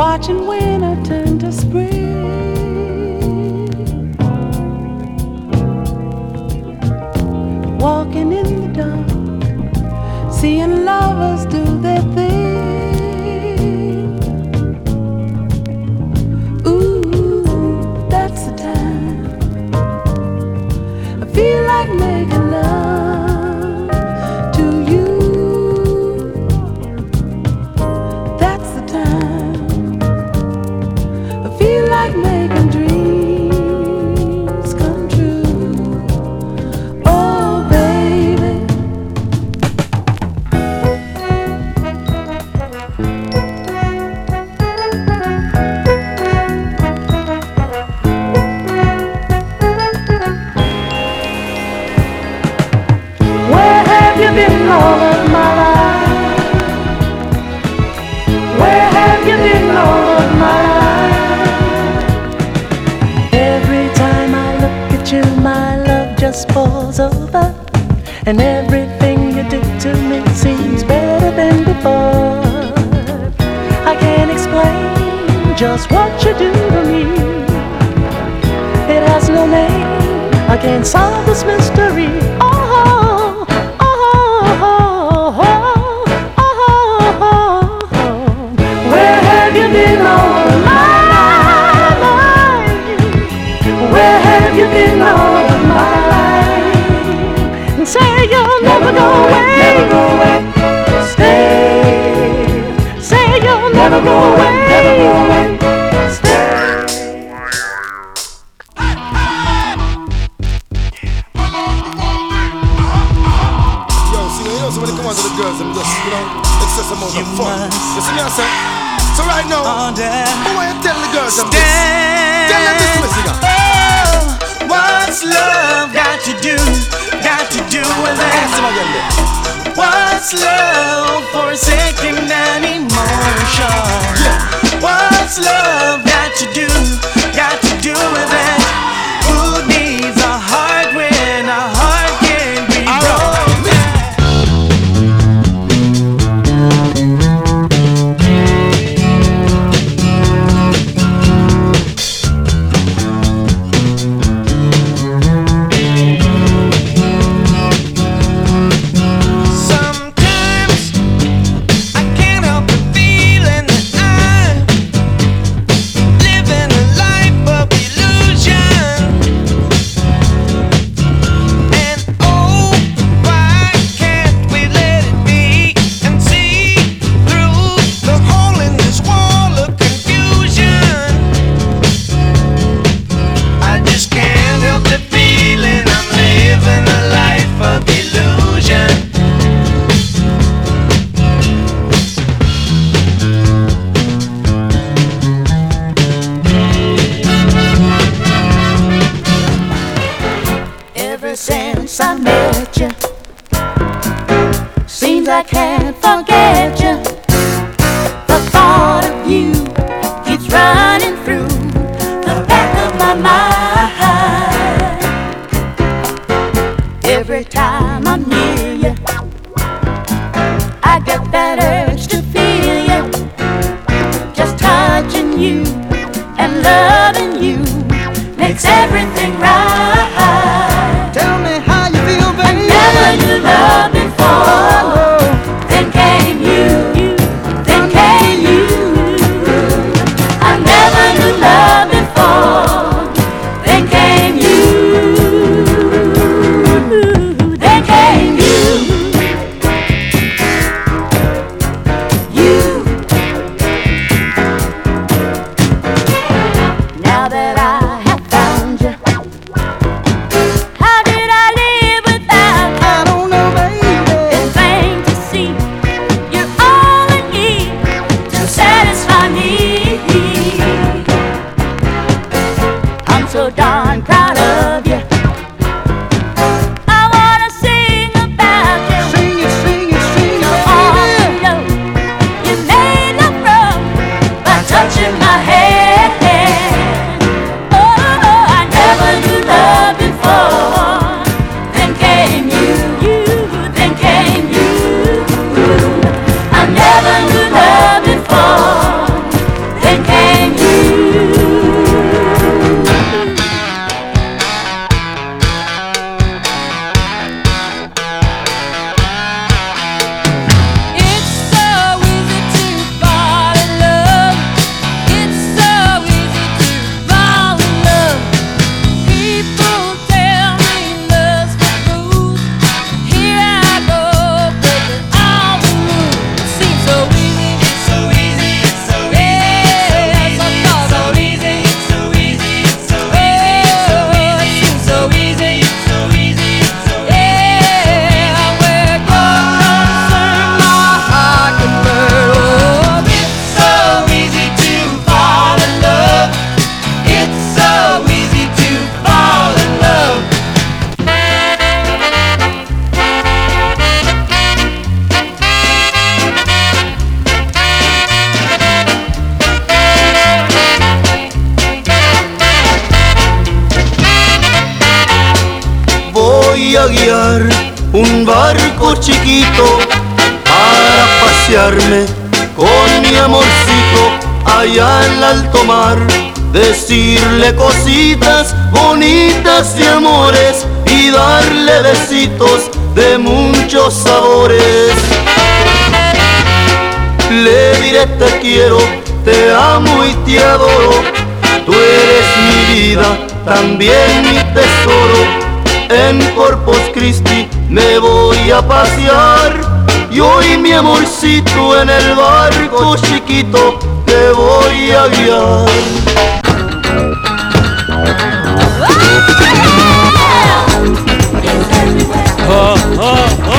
watching winter turn to spring, walking in the dark, seeing lovers do their thing. Ooh, that's the time I feel like making love to you. That's the time I feel like making dreams come true. Oh, baby. Where have you been all of my life? Where have you been all of my life? Every time I look at you, my love just falls over, and everything you do to me seems better than before. I can't explain just what you do to me. It has no name. I can't solve this mystery. Oh, oh, oh, oh, oh, oh. Where have you been all of my life? Where have you been all of my life? And say you'll never go away. Never go away. Stay. Say you'll never go away. Never go away. Stay. Yo, see, you know, so when it comes out to the girls, I'm just, excess amount of fun. You see me, I say? So right now, who want you tell the girls I'm this? Tell them this, Messiah. What's love got to do with it? What's love forsaking an emotion? What's love got to do with it? Who needs a heart when a heart can't be broken? Sometimes I can't help but feeling that I'm living a life of illusion. And oh, why can't we let it be and see through the hole in this wall of confusion? I just can't help the feeling I'm living a life of illusion. Ever since I met you, seems I can't forget you. The thought of you keeps running through the back of my mind. Every time I'm near you, I get that urge to feel you. Just touching you and loving you makes everything right. Tell me how you feel, baby. Never knew love before. Then came you. Then came you. I never knew love before. Then came you. Then came you. You. Now that I have found you, barco chiquito para pasearme con mi amorcito allá en el alto mar, decirle cositas bonitas de amores y darle besitos de muchos sabores. Le diré te quiero, te amo y te adoro, tú eres mi vida, también mi tesoro. En Corpus Christi me voy a pasear, yo y mi amorcito en el barco chiquito te voy a guiar. Oh, oh, oh.